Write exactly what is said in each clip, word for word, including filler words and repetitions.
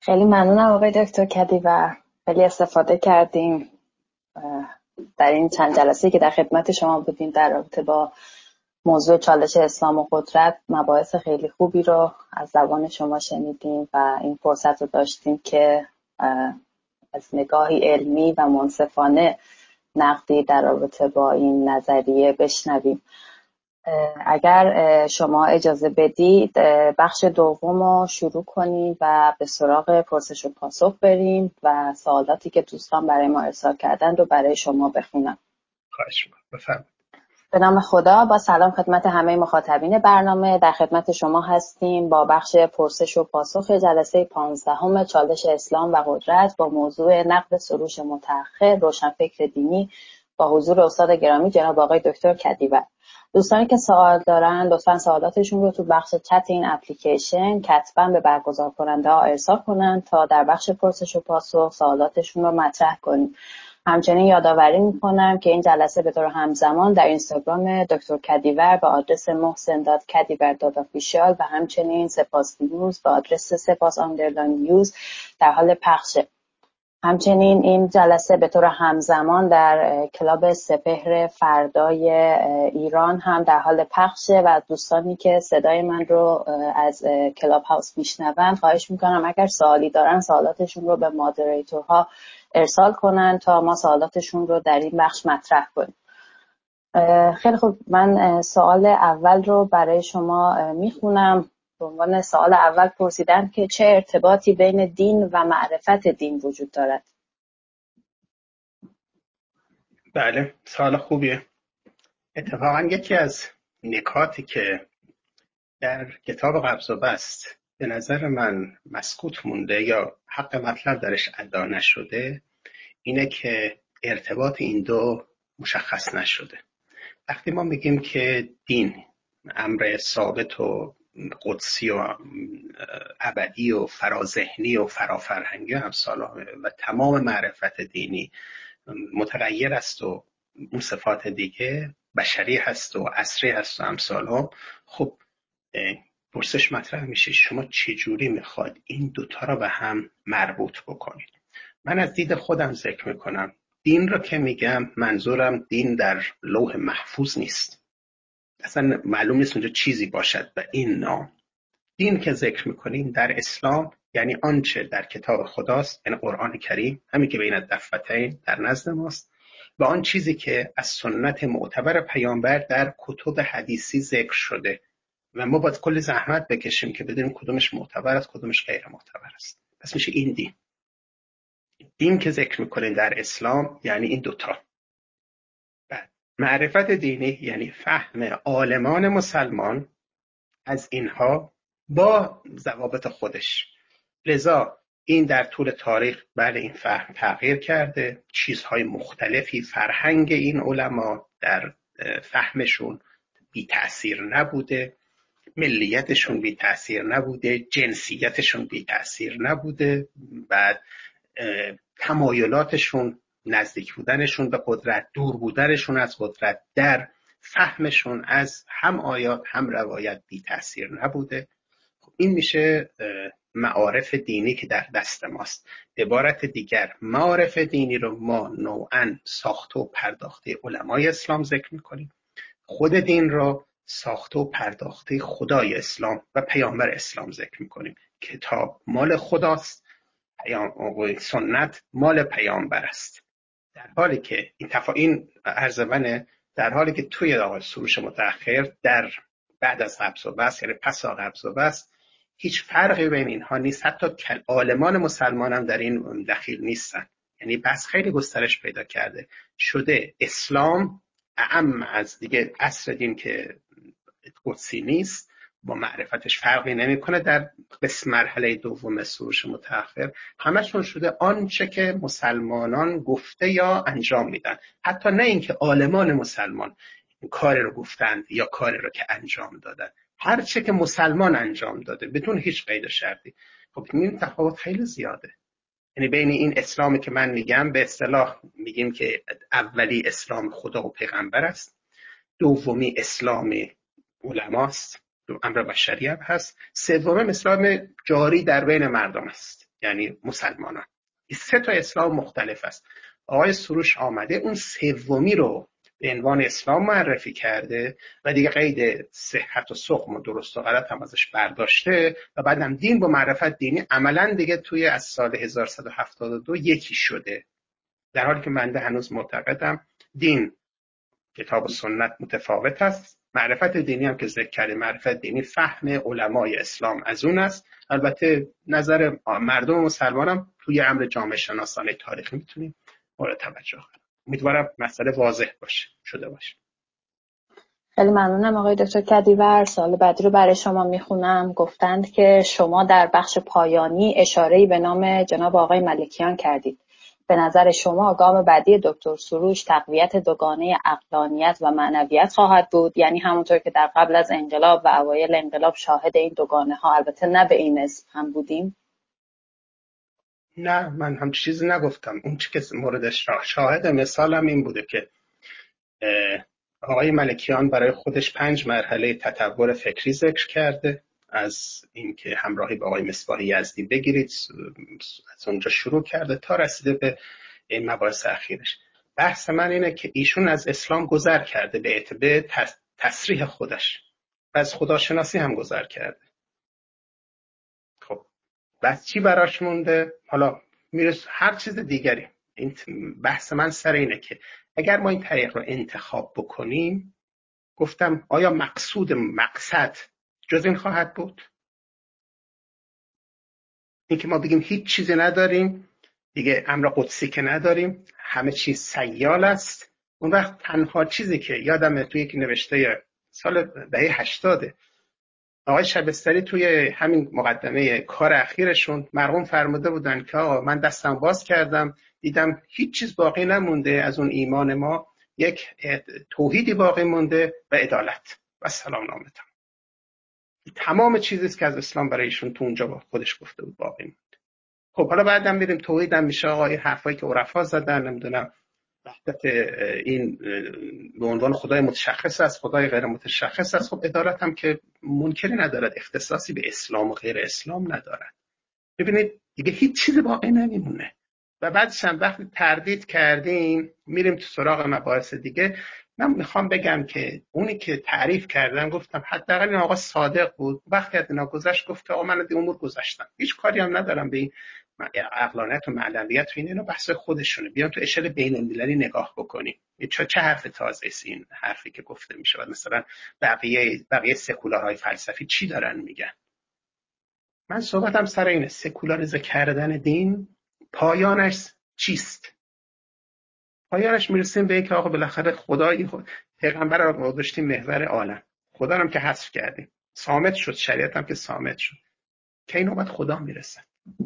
خیلی ممنونم آقای دکتر کدی و خیلی استفاده کردیم در این چند جلسه که در خدمت شما بودیم در رابطه با موضوع چالش اسلام و قدرت. مباحث خیلی خوبی رو از زبان شما شنیدیم و این فرصت رو داشتیم که از نگاهی علمی و منصفانه نقدی در رابطه با این نظریه بشنویم. اگر شما اجازه بدید بخش دوم رو شروع کنیم و به سراغ پرسش و پاسخ بریم و سوالاتی که دوستان برای ما ارسال کردن رو برای شما بخونم. خواهش می‌کنم، بفرمایید. به نام خدا. با سلام خدمت همه مخاطبین برنامه. در خدمت شما هستیم با بخش پرسش و پاسخ جلسه پانزدهم چالش اسلام و قدرت با موضوع نقد سروش متأخر روشنفکر دینی با حضور استاد گرامی جناب آقای دکتر کدیور. دوستانی که سوال دارن لطفاً سوالاتشون رو تو بخش چت این اپلیکیشن کتباً به برگزار کننده ها ارسال کنن تا در بخش پرسش و پاسخ سوالاتشون رو مطرح کنیم. همچنین یادآوری میکنم که این جلسه به طور همزمان در اینستاگرام دکتر کدیور به آدرس محسن دات کدیور دات آفیشیال و همچنین سپاس نیوز به آدرس سپاس آندرلاین نیوز در حال پخشه. همچنین این جلسه به طور همزمان در کلاب سپهر فردای ایران هم در حال پخشه و دوستانی که صدای من رو از کلاب هاوس میشنون خواهش میکنم اگر سوالی دارن سوالاتشون رو به مادریتورها ارسال کنن تا ما سوالاتشون رو در این بخش مطرح کنیم. خیلی خوب، من سوال اول رو برای شما میخونم. به عنوان سوال اول پرسیدن که چه ارتباطی بین دین و معرفت دین وجود دارد؟ بله، سوال خوبیه. اتفاقا یکی از نکاتی که در کتاب قبض و بسط به نظر من مسکوت مونده یا حق مطلب درش ادا نشده اینه که ارتباط این دو مشخص نشده. وقتی ما میگیم که دین امر ثابت و قدسی و ابدی و فراذهنی و فرافرهنگی و امثال و تمام معرفت دینی متغیر است و اون صفات دیگه بشری هست و عصری هست و امثال، خب پرسش مطرح میشه شما چجوری میخواد این دوتا رو به هم مربوط بکنید؟ من از دید خودم ذکر میکنم دین رو که میگم منظورم دین در لوح محفوظ نیست، اصلا معلوم نیست اونجا چیزی باشد و این نام. دین که ذکر میکنیم در اسلام یعنی آنچه در کتاب خداست، یعنی قرآن کریم، همین که بین الدفتین در نزد ماست، و آن چیزی که از سنت معتبر پیامبر در کتب حدیثی ذکر شده و ما باید کل زحمت بکشیم که بدونیم کدومش معتبر است کدومش غیر معتبر است. پس میشه این دین. دین که ذکر میکنیم در اسلام یعنی این دوتا. بعد معرفت دینی یعنی فهم عالمان مسلمان از اینها با ضوابط خودش. لذا این در طول تاریخ بله این فهم تغییر کرده، چیزهای مختلفی فرهنگ این علما در فهمشون بی تأثیر نبوده، ملیتشون بی تأثیر نبوده، جنسیتشون بی تأثیر نبوده، بعد تمایلاتشون، نزدیک بودنشون به قدرت، دور بودنشون از قدرت در فهمشون از هم آیات هم روایت بی تأثیر نبوده. خب این میشه معارف دینی که در دست ماست. به عبارت دیگر معارف دینی رو ما نوعاً ساخته و پرداخته علمای اسلام ذکر میکنیم، خود دین رو ساخته و پرداخته خدای اسلام و پیامبر اسلام ذکر میکنیم. کتاب مال خداست، پیام سنت مال پیامبر است. در حالی که این تفا این ارزمنه در حالی که توی سروش متأخر در بعد از قبض و بسط یعنی پس از قبض و بسط هیچ فرقی بین اینها نیست، حتی عالمان مسلمان هم در این دخیل نیستن. یعنی بس خیلی گسترش پیدا کرده شده اسلام اعم از دیگه عصر دین که قدسی نیست با معرفتش فرقی نمیکنه. در قسم مرحله دوم سروش متأخر همشون شده آنچه که مسلمانان گفته یا انجام میدن، حتی نه اینکه عالمان مسلمان کاری رو گفتند یا کاری رو که انجام دادن، هر چه که مسلمان انجام داده بدون هیچ قید و شرطی. خب این تفاوت خیلی زیاده. یعنی بین این اسلامی که من میگم به اصطلاح میگیم که اولی اسلام خدا و پیغمبر است، دومی اسلام علماست، امر بشری هم هست، سومی اسلام جاری در بین مردم است. یعنی مسلمانان. این سه تا اسلام مختلف است. آقای سروش آمده اون سومی رو به عنوان اسلام معرفی کرده و دیگه قید صحت و سقم و درست و غلط هم ازش برداشته و بعدم دین با معرفت دینی عملا دیگه توی از سال هزار و سیصد و هفتاد و دو یکی شده، در حالی که من هنوز معتقدم دین کتاب و سنت متفاوت است. معرفت دینی هم که ذکر کرده، معرفت دینی فهم علمای اسلام از اون است. البته نظر مردم مسلمان هم توی امر جامعه شناسانه تاریخی میتونیم مورد توجه قرار. امیدوارم مسئله واضح باشه شده باشه. خیلی ممنونم آقای دکتر کدیور. سوال بعدی رو برای شما میخونم. گفتند که شما در بخش پایانی اشاره‌ای به نام جناب آقای ملکیان کردید. به نظر شما گام بعدی دکتر سروش تقویت دوگانه عقلانیت و معنویت خواهد بود؟ یعنی همونطور که در قبل از انقلاب و اوایل انقلاب شاهد این دوگانه ها، البته نه به این اسم هم بودیم؟ نه، من هم چیزی نگفتم. اون چی که موردش شاهد مثالم این بوده که آقای ملکیان برای خودش پنج مرحله تطور فکری ذکر کرده، از اینکه همراهی با آقای مصباح یزدی بگیرید، از اونجا شروع کرده تا رسیده به این مباحث اخیرش. بحث من اینه که ایشون از اسلام گذر کرده به اعتبار تصریح خودش و از خداشناسی هم گذر کرده. خب بس چی براش مونده؟ حالا میرس هر چیز دیگری. این بحث من سر اینه که اگر ما این طریق رو انتخاب بکنیم، گفتم آیا مقصود مقصد جز این خواهد بود؟ این که ما بگیم هیچ چیزی نداریم دیگه، امر قدسی که نداریم، همه چیز سیال است. اون وقت تنها چیزی که یادمه توی یکی نوشته سال دهه هشتاده آقای شبستری توی همین مقدمه کار اخیرشون مرقوم فرموده بودن که آقا من دستم باز کردم دیدم هیچ چیز باقی نمونده از اون ایمان ما، یک توحیدی باقی مونده و عدالت و سلام نامتان. تمام چیزیست که از اسلام برای ایشون تو اونجا با خودش گفته بود باقی مونده. خب حالا بعدم میریم توحید هم میشه آقا این حرفایی که عرفا زدن، نمیدونم وحدت این به عنوان خدای متشخص است، خدای غیر متشخص است. خب عدالت هم که منکری ندارد، اختصاصی به اسلام و غیر اسلام ندارد. ببینید دیگه هیچ چیز باقی نمیمونه و بعدش هم وقتی تردید کردیم میریم تو سراغ مباحث دیگه. من میخوام بگم که اونی که تعریف کردم گفتم حداقل این آقا صادق بود، وقتی از اینا گذشت گفت آقا من از این امور گذشتم، هیچ کاری هم ندارم به این عقلانیت و معنویت و اینا، بحث خودشونه. بیان تو اشل بین المللی نگاه بکنیم چه چه حرف تازه است این حرفی که گفته میشه. مثلا بقیه بقیه سکولارهای فلسفی چی دارن میگن؟ من صحبتم سر اینه، سکولاریزه کردن دین پایانش چیست؟ پایانش میرسیم به اینکه آقا بالاخره خدایی خود پیغمبر رو گذاشتیم محور عالم، خدا هم که حذف کردیم، صامت شد، شریعت هم که صامت شد، که این نوبت خدا میرسه.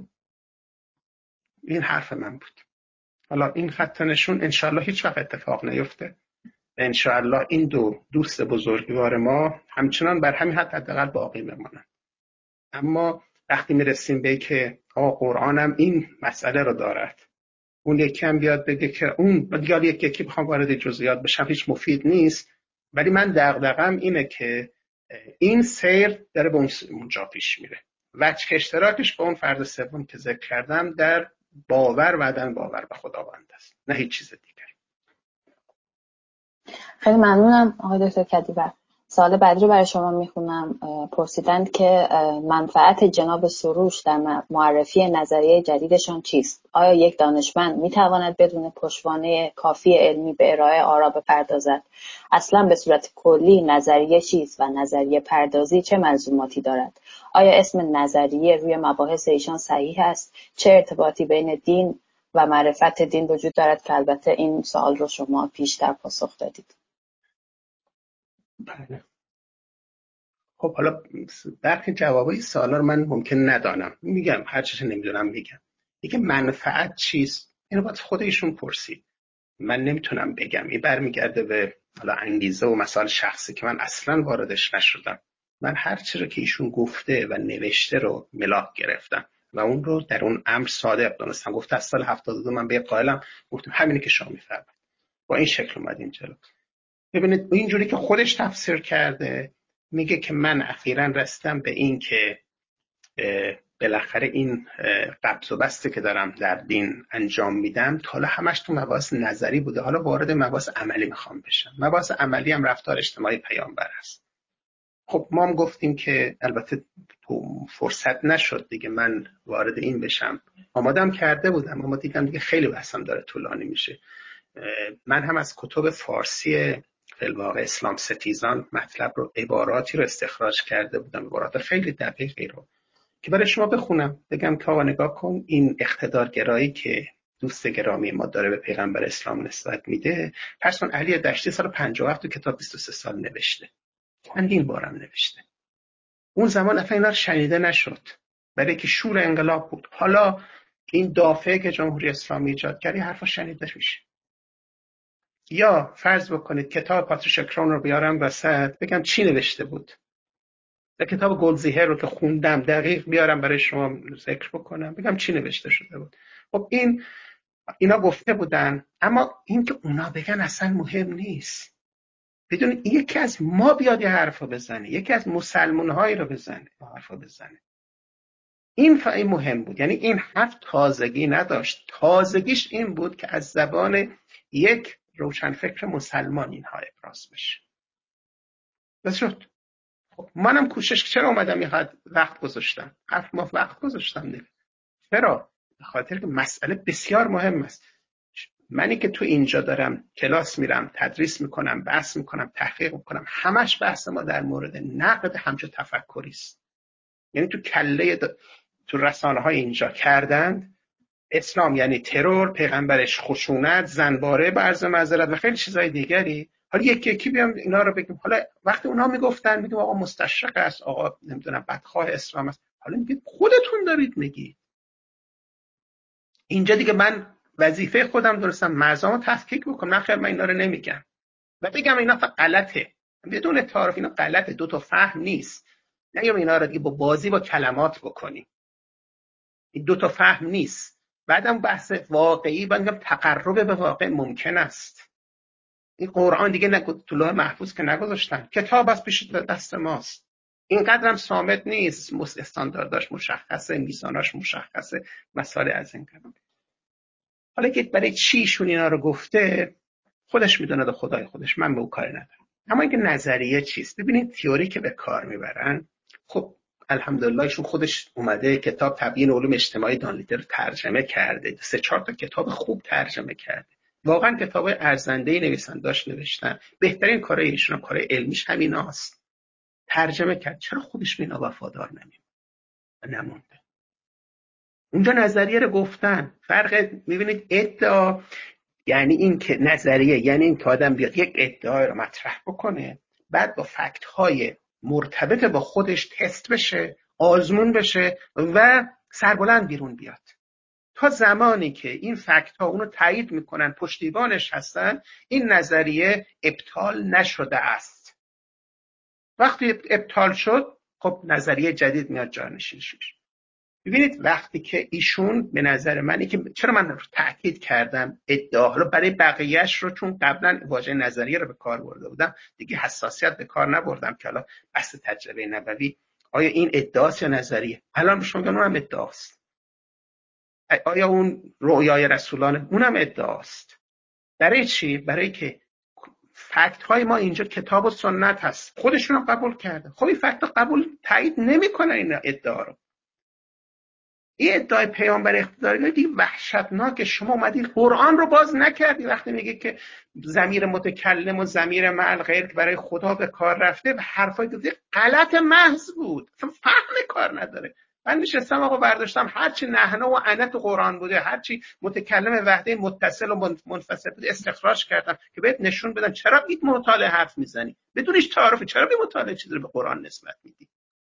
این حرف من بود. حالا این خط نشون انشالله هیچ وقت اتفاق نیفته. انشالله این دو دوست بزرگوار ما همچنان بر همین حد حداقل باقی بمانند. اما وقتی میرسیم به که آقا قرآن هم این مسئله رو دارد، اون یکی هم بیاد بگه که اون دیگه یکی یکی بخوام وارد جزئیات بشم هیچ مفید نیست، ولی من دغدغه‌ام اینه که این سیر داره به اونجا پیش میره. وجه اشتراکش با اون فرد سوم که ذکر کردم در باور و عدم باور به خداوند است، نه هیچ چیز دیگر. خیلی ممنونم آقای دکتر کدیور. سوال بعدی رو برای شما میخونم. پرسیدند که منفعت جناب سروش در معرفی نظریه جدیدشان چیست؟ آیا یک دانشمند میتواند بدون پشتوانه کافی علمی به ارائه آرا بپردازد؟ اصلا به صورت کلی نظریه چیست و نظریه پردازی چه ملزوماتی دارد؟ آیا اسم نظریه روی مباحث ایشان صحیح است؟ چه ارتباطی بین دین و معرفت دین وجود دارد؟ که البته این سوال رو شما پیشتر پاسخ دادید. بله. خب حالا برخی جوابای سوالا رو من ممکن ندانم، میگم هر چیزی نمیدونم میگم. دیگه منفعت چیست؟ اینو باید خودشون پرسید، من نمیتونم بگم. این برمیگرده به حالا انگیزه و مسائل شخصی که من اصلا واردش نشدم. من هر چی رو که ایشون گفته و نوشته رو ملاک گرفتم و اون رو در اون امر صادق دونستم. گفته از سال هفتاد و دو من به قائلم، گفتم همینی که شما میفرمایید، با این شکل اومدیم جلو. ببینید اینجوری که خودش تفسیر کرده، میگه که من اخیراً رسیدم به این که بالاخره این قبض و بسته که دارم در دین انجام میدم تا حالا همش تو مباحث نظری بوده، حالا وارد مباحث عملی میخوام بشم. مباحث عملی هم رفتار اجتماعی پیامبر است. خب ما هم گفتیم که البته تو فرصت نشد دیگه من وارد این بشم، آمادم کرده بودم اما دیدم دیگه خیلی بحثم داره طولانی میشه. من هم از کتب فارسی فی‌الواقع اسلام ستیزان مطلب رو، عباراتی رو استخراج کرده بودم، عبارات خیلی دقیقی رو که برای شما بخونم، بگم که آقا نگاه کن، این اقتدارگرایی که دوست گرامی ما داره به پیغمبر اسلام نسبت میده، پس اون علی دشتی سال پنجاه و هفت تو کتاب بیست و سه سال نوشته، چندین بارم نوشته. اون زمان اصلا اینا رو شنیده نشد برای که شور انقلاب بود. حالا این دافعه که جمهوری اسلامی ایجاد کرد حرفا شنیده میشه. یا فرض بکنید کتاب پاتریشیا کرون رو بیارم وسط بگم چی نوشته بود، یا کتاب گلدزیهر رو که خوندم دقیق بیارم برای شما ذکر بکنم بگم چی نوشته شده بود. خب این اینا گفته بودن، اما این که اونا بگن اصلا مهم نیست. بدون یکی از ما بیاد یه حرفا بزنه، یکی از مسلمان‌هایی رو بزنه، حرفا بزنه، این فعلا مهم بود. یعنی این حرف تازگی نداشت، تازگیش این بود که از زبان یک روشنفکر مسلمان اینها ابراز بشه. بس شد. خب منم کوشش چرا اومدم یه وقت گذاشتم، هفت ماه وقت گذاشتم دیگه. چرا؟ به خاطر که مسئله بسیار مهم است. منی که تو اینجا دارم کلاس میرم، تدریس میکنم، بحث میکنم، تحقیق میکنم، همش بحث ما در مورد نقد همچه تفکری است. یعنی تو کله د... تو رسانه های اینجا کردند اسلام یعنی ترور، پیغمبرش خشونت، زنباره، برز معذرت و خیلی چیزای دیگری. حالا یکی یکی بیام اینا رو بگیم. حالا وقتی اونا میگفتن میگم آقا مستشرق است، آقا نمیدونم بدخواه اسلام است، حالا میگید خودتون دارید میگید. اینجا دیگه من وظیفه خودم درستم مزامو تفکیک بکنم. نخیر من اینا رو نمیگم و بگم اینا فقط غلطه، بدون تعارف اینا غلطه، دو تا فهم نیست. نگم اینا رو دیگه با بازی با کلمات بکنیم، این دو تا فهم نیست. بعدم بحث واقعی بگم تقرب به واقع ممکن است. این قرآن دیگه نگو تو لوح محفوظ که نگذاشتن، کتاب از پیش دست ماست. اینقدرم صامت نیست، استاندارداش مشخصه، میزاناش مشخصه، مسائل از این قبیل. حالا که برای چی ایشون اینا رو گفته خودش میدونه، ده خدای خودش، من به اون کاری ندارم. اما اینکه نظریه چیست، ببینید تئوری که به کار میبرن، خب الحمدلله ایشون خودش اومده کتاب تبیین علوم اجتماعی دان لیدر رو ترجمه کرده، سه چهار تا کتاب خوب ترجمه کرده، واقعا کتابای ارزنده‌ای نویسنداش نوشتن. بهترین کارای ایشون کارای علمیش همیناست. ترجمه کرد، چرا خودش به اینا وفادار نمیمونه؟ نمونده. اونجا نظریه رو گفتن. فرق میبینید ادعا یعنی این که نظریه، یعنی این که آدم بیاد یک ادعای رو مطرح بکنه، بعد با فکت های مرتبط با خودش تست بشه، آزمون بشه و سربلند بیرون بیاد. تا زمانی که این فکت ها اونو تایید میکنن، پشتیبانش هستن، این نظریه ابطال نشده است. وقتی ابطال شد، خب نظریه جدید میاد جانشینش میشه. ببینید وقتی که ایشون به نظر منی که چرا من تأکید کردم ادعا رو برای بقیهش رو، چون قبلا واژه نظریه رو به کار برده بودم دیگه حساسیت به کار نبردم که حالا بحث تجربه نبوی آیا این ادعاست یا نظریه. الان به شما میگم اونم ادعاست. آیا اون رؤیای رسولان اونم ادعاست. برای چی؟ برای که فکت های ما اینجا کتاب و سنت هست، خودشون رو قبول کرده. خب این فکت رو قبول تایید نمیکنه این ادعا رو. این ادعای پیامبر اقتدارگری دیگه وحشتناکه. شما اومدید قرآن رو باز نکردی وقتی میگه که ضمیر متکلم و ضمیر مع غیر برای خدا به کار رفته و حرفای دیگه غلط محض بود، فهم کار نداره. من نشستم آقا برداشتم هرچی نحنه و انا تو قرآن بوده، هرچی متکلم وحده متصل و منفصل بود استخراج کردم که بهت نشون بدم چرا بید مطالعه حرف میزنی بدونش تعارف، چرا بی مطالعه چیزی رو به قرآن نسبت میدی.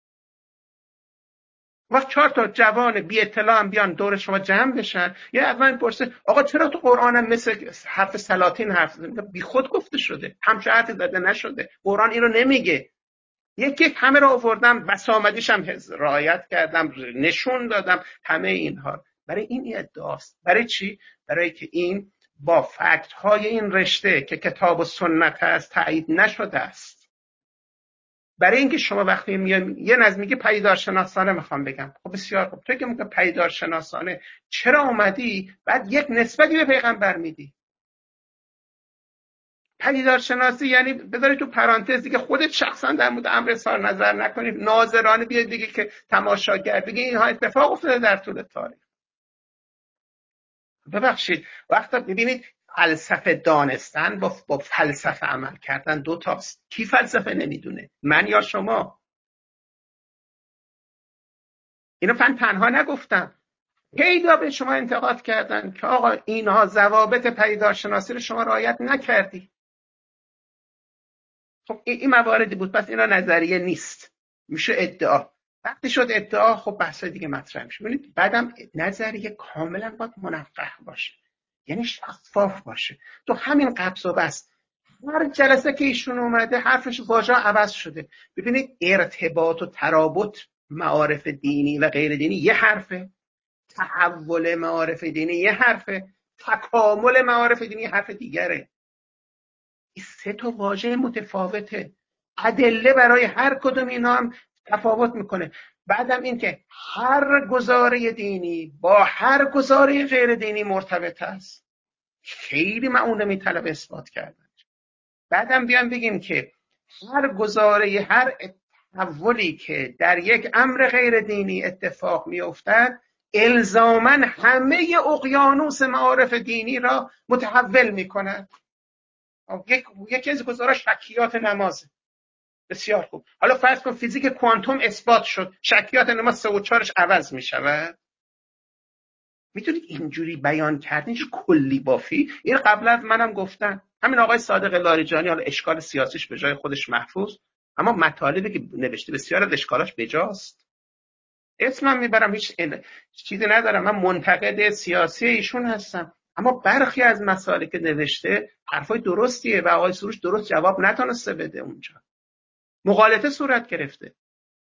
وقت چهار تا جوان بی اطلاع هم بیان دور شما جمع بشن، یه اول پرسه آقا چرا تو قرآن هم مثل حرف سلاطین حرف زدی؟ بی خود گفته شده، همچه حرفی زده نشده، قرآن این رو نمیگه. یک یک همه رو آوردم، بسامدیش هم رعایت کردم، نشون دادم همه اینها. برای این ادعاست. برای چی؟ برای که این با فکت های این رشته که کتاب و سنت هست تایید نشده است. برای اینکه شما وقتی میای یه نظم میگه پدیدارشناسانه میخوام بگم، خب بسیار خوب، تو که میگه پدیدارشناسانه چرا اومدی بعد یک نسبتی به پیغمبر میدی؟ پدیدارشناسی یعنی بذاری تو پرانتز دیگه خودت شخصا در مورد امر اظهار نظر نکنی، ناظرانه بیاد دیگه که تماشاگر بگه اینها اتفاق افتاده در طول تاریخ. ببخشید وقتا ببینید فلسفه دانستن با, با فلسفه عمل کردن دو تاست. کی فلسفه نمیدونه؟ من یا شما؟ اینو من تنها نگفتم، پیدا به شما انتقاد کردن که آقا اینها ضوابط پدیدارشناسی رو شما رعایت نکردی. خب این مواردی بود، پس اینا نظریه نیست، میشه ادعا. وقتی شد ادعا خب بحث دیگه مطرح میشه. ببینید بعدم نظریه کاملا باید منقح باشه، یعنی شفاف باشه. تو همین قبض و بس هر جلسه که ایشون اومده حرفش واژه عوض شده. ببینید ارتباط و ترابط معارف دینی و غیر دینی یه حرفه، تحول معارف دینی یه حرفه، تکامل معارف دینی یه حرف دیگره. این سه تا واژه متفاوته، ادله برای هر کدوم اینا هم تفاوت میکنه. بعدم این که هر گزاره دینی با هر گزاره غیر دینی مرتبط است، خیلی معونه میطلب اثبات کردن. بعدم بیان بگیم که هر گزاره، هر تحولی که در یک امر غیر دینی اتفاق میافتد الزاماً همه اقیانوس معارف دینی را متحول میکند. یک یکی از گزارش شکیات نمازه. بسیار خوب، حالا فرض کن فیزیک کوانتوم اثبات شد، شکیات نماز سه و چهارش عوض میشود. میتونید اینجوری بیان کردین چه کلی بافی؟ این قبل از منم گفتن، همین آقای صادق لاریجانی، حالا اشکال سیاسیش به جای خودش محفوظ، اما مطالبی که نوشته بسیار از اشکالاش بجاست. اسمم میبرم، هیچ چیزی ندارم، من منتقد سیاسی ایشون هستم، اما برخی از مسائلی که نوشته حرفای درستیه و آقای سروش درست جواب نتونسته بده. اونجا مغالطه صورت گرفته.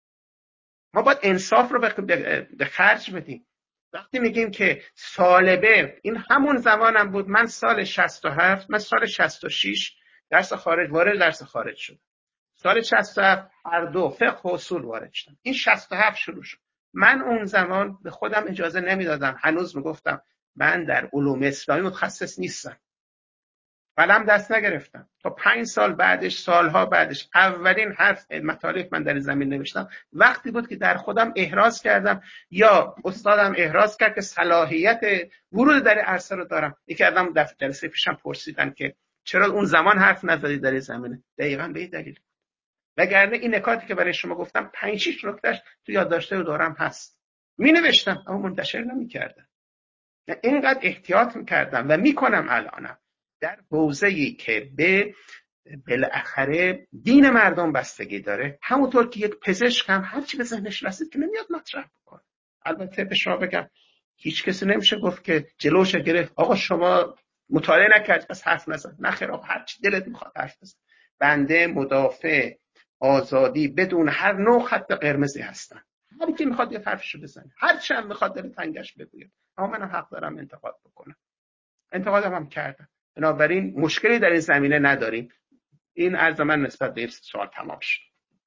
ما باید انصاف رو به خرج بدیم. وقتی میگیم که سالبه، این همون زمانم بود، من سال شصت و هفت، من سال شصت و شش درس خارج وارد درس خارج شدم. سال شصت و هفت هر دو فقه و اصول وارد شدم. این شصت و هفت شروع شد. من اون زمان به خودم اجازه نمیدادم، هنوز میگفتم من در علوم اسلامی متخصص نیستم، قلم دست نگرفتم تا پنج سال بعدش، سالها بعدش اولین حرف مطالب من در این زمین نوشتم وقتی بود که در خودم احراز کردم یا استادم احراز کرد که صلاحیت ورود در عرصه رو دارم. یکی آدم در جلسه پیشم پرسیدن که چرا اون زمان حرف نزدی در این زمینه؟ دقیقاً به این دلیل. وگرنه این نکاتی که برای شما گفتم پنج شش نکتهش تو یادداشته دارم هست، می نوشتم اما منتشر نمی کردم. اینقدر احتیاط میکردم و میکنم الانم در حوزه‌ای که به بالاخره دین مردم بستگی داره. همونطور که یک پزشک هم هر چی به ذهنش رسید که نمیاد مطرح بکنه. البته به شما بگم هیچ کسی نمیشه گفت که جلوش گرفت آقا شما مطالعه نکردید پس حرف نزن. نخیر آقا هر چی دلت میخواد حرف بزن. بنده مدافع آزادی بدون هر نوع خط قرمزی هستم. هر کی میخواد یه حرفشو بزنه، هر چی هم میخواد دل تنگش بگوید، اما من حق دارم انتقاد بکنم. انتقادم هم کردم. بنابراین مشکلی در این زمینه نداریم. این عرض من نسبت به این سوال تمام شد.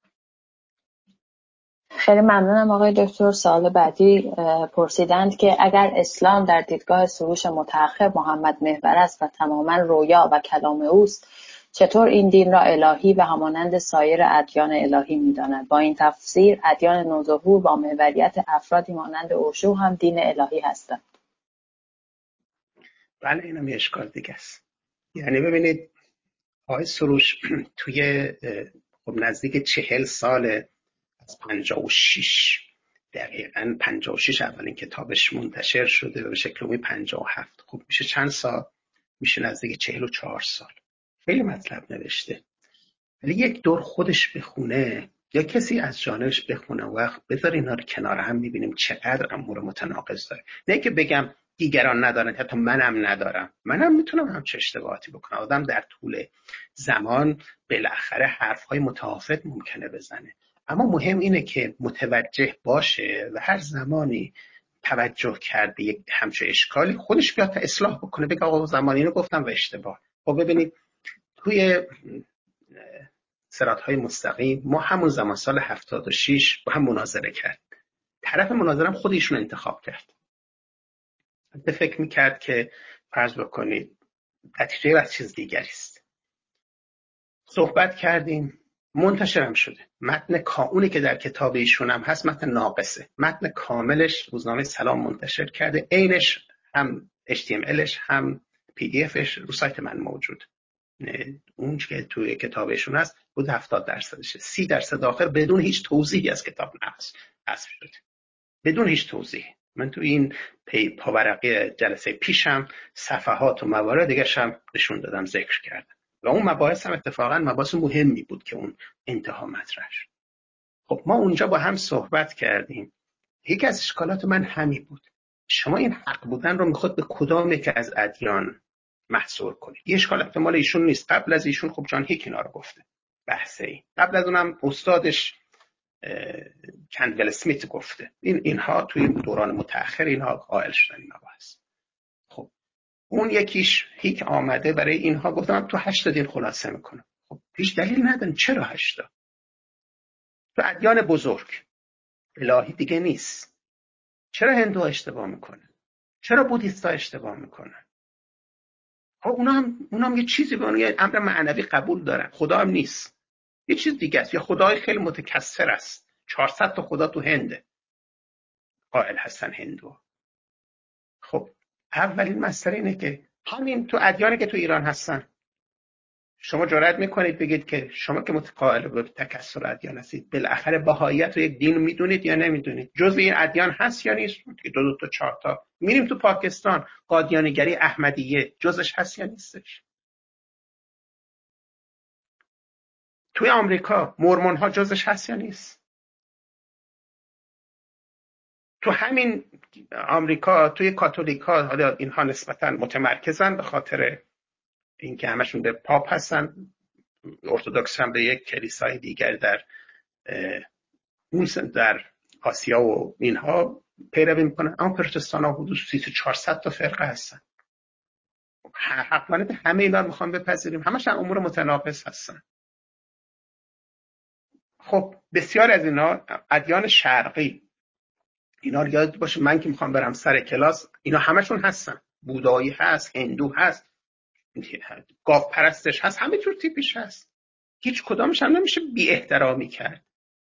خیلی ممنونم آقای دکتر. سوال بعدی پرسیدند که اگر اسلام در دیدگاه سروش متأخر محمد محور است و تماما رویا و کلام اوست، چطور این دین را الهی و همانند سایر ادیان الهی می‌داند؟ با این تفسیر ادیان نوظهور با محوریت افرادی مانند اوشو هم دین الهی هستند. بله اینم یه اشکال دیگه است. یعنی ببینید آقای سروش توی خب نزدیک چهل سال از پنجاه و شش، دقیقاً پنجاه و شش اولین کتابش منتشر شده و به شکل عمومی پنجاه و هفت، خب میشه چند سال؟ میشه نزدیک چهل و چهار سال. خیلی مطلب نوشته. ولی یک دور خودش بخونه یا کسی از جانبش بخونه وقت بذار اینا رو کنار هم میبینیم چقدر امور متناقض داره. نه که بگم دیگران ندارن، حتی منم ندارم، منم میتونم همچه اشتباهاتی بکنم. آدم در طول زمان بالاخره حرفهای متفاوت ممکنه بزنه، اما مهم اینه که متوجه باشه و هر زمانی توجه کرده یک همچه اشکالی خودش بیاد تا اصلاح بکنه، بگه آقا زمانی اینو گفتم و اشتباه. خب ببینید توی صراطهای مستقیم، ما همون زمان سال هفتاد و شش با هم مناظره کرد. طرف مناظرم خود ایشون انتخاب کرد. به فکر میکرد که فرض بکنید نتیجه از چیز دیگری است. صحبت کردیم، منتشرم شده. متن کاملی که در کتاب ایشون هم هست متن ناقصه. متن کاملش روزنامه سلام منتشر کرده، عینش هم اچ تی ام الش هم پی دی افش رو سایت من موجود. اون که توی کتابشون هست بود هفتاد درصدشه، سی درصد آخر بدون هیچ توضیحی از کتاب نقص حذف شده، بدون هیچ توضیح. من تو این پی پاورقی جلسه پیشم صفحات و موارد دیگرش هم نشون دادم، ذکر کردم و اون مباحث هم اتفاقا مباحث مهمی بود که اون انتها مطرح شد. خب ما اونجا با هم صحبت کردیم. یکی از اشکالات من همین بود، شما این حق بودن رو میخواد به کدام یک از ادیان محصور کنید. یه اشکال احتمال ایشون نیست، قبل از ایشون خب جان هیک اینا رو گفته بحثه ای، قبل از اونم استادش کندل اسمیت گفته. این اینها توی دوران متأخر اینها قائل شدن این مباحث. خب اون یکیش هیک آمده برای اینها گفتم تو هشت دین خلاصه میکنم. خب هیچ دلیل ندارن چرا هشتا؟ تو ادیان بزرگ الهی دیگه نیست. چرا هندو اشتباه میکنه؟ چرا بودیستا اشتباه میکنن؟ خب اونا هم اونا هم یه چیزی به اون یه امر معنوی قبول دارن، خدا هم نیست، یه چیز دیگه است، یا خدای خیلی متکثر است. چهارصد تا خدا تو هنده قائل هستن هندو. خب اولین مسئله اینه که همین تو ادیانی که تو ایران هستن شما جرئت میکنید بگید که شما که متقائل به تکثر ادیان هستید بالاخره بهاییت رو یک دین میدونید یا نمیدونید؟ جزء این ادیان هست یا نیست؟ که دو دو تا چهار تا میریم تو پاکستان قادیانیگری احمدیه جزش هست یا نیستش؟ توی آمریکا مورمون ها جزش هست یا نیست؟ تو همین آمریکا توی کاتولیک ها، حالا اینها نسبتا متمرکزن به خاطر اینکه همشون به پاپ هستن، ارتدوکس هم به یک کلیسای دیگر در اون در آسیا و اینها پیروی میکنن، اما پروتستان ها حدود سیصد تا چهارصد تا فرقه هستن. حقانیت همه اینا رو میخوام بپذیریم؟ همش هم امور متناقض هستن. خب بسیار از اینا ادیان شرقی، اینا رو یاد باشه، من که میخوام برم سر کلاس اینا همشون هستن، بودایی هست، هندو هست، گاو پرستش هست، همه جور تیپیش هست، هیچ کدامش هم نمیشه بی احترامی کرد.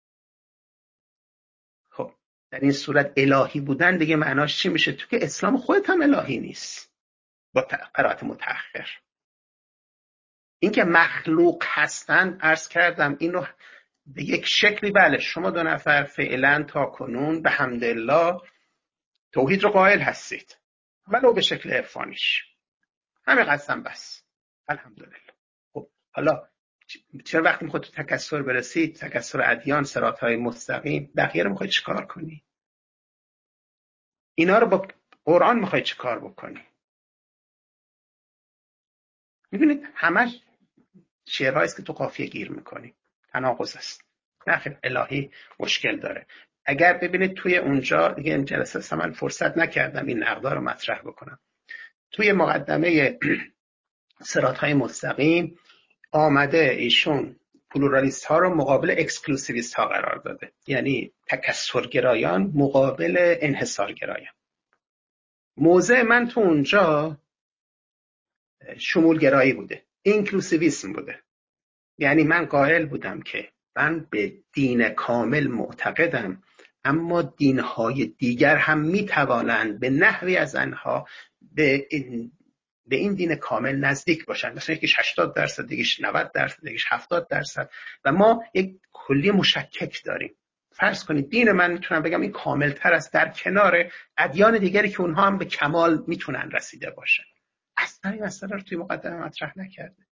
خب در این صورت الهی بودن دیگه معناش چی میشه؟ تو که اسلام خودت هم الهی نیست با قرائت متأخر. این که مخلوق هستن عرض کردم اینو به یک شکلی بله شما دو نفر فعلا تا کنون به حمدالله توحید رو قائل هستید ولو به شکل عرفانیش، همین قسم بس الحمدلله. خب حالا چرا وقتی میخواد تو تکثر برسید، تکثر ادیان، صراطهای مستقیم، بقیه رو میخواد چیکار کنی؟ اینا رو با قرآن میخوای چیکار بکنی؟ میبینید همش شعرهایی است که تو قافیه گیر میکنی، تناقض است. نه الهی مشکل داره. اگر ببینید توی اونجا دیگه این جلسه من فرصت نکردم این نقدا رو مطرح بکنم، توی مقدمه صراطهای مستقیم آمده ایشون پلورالیست ها رو مقابل اکسکلوسیویست ها قرار داده، یعنی تکثرگرایان مقابل انحصارگرایان. موضع من تو اونجا شمولگرایی بوده، اینکلوسیویسم بوده. یعنی من قائل بودم که من به دین کامل معتقدم، اما دینهای دیگر هم میتوانند به نحوی از آنها به این به این دین کامل نزدیک باشن، مثلا یکیش هشتاد درصد، یکیش نود درصد، یکیش هفتاد درصد، و ما یک کلی مشکک داریم. فرض کنید دین من میتونم بگم این کامل تر است در کنار ادیان دیگری که اونها هم به کمال میتونن رسیده باشن. اصلا این مسئله رو توی مقدمه مطرح نکرده